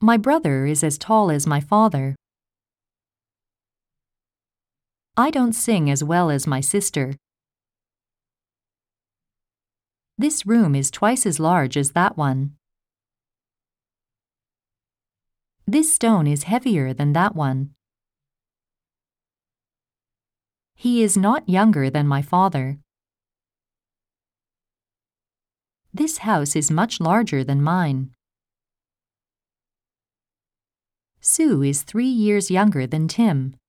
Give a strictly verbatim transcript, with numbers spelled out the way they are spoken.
My brother is as tall as my father. I don't sing as well as my sister. This room is twice as large as that one. This stone is heavier than that one. He is not younger than my father. This house is much larger than mine. Sue is three years younger than Tim.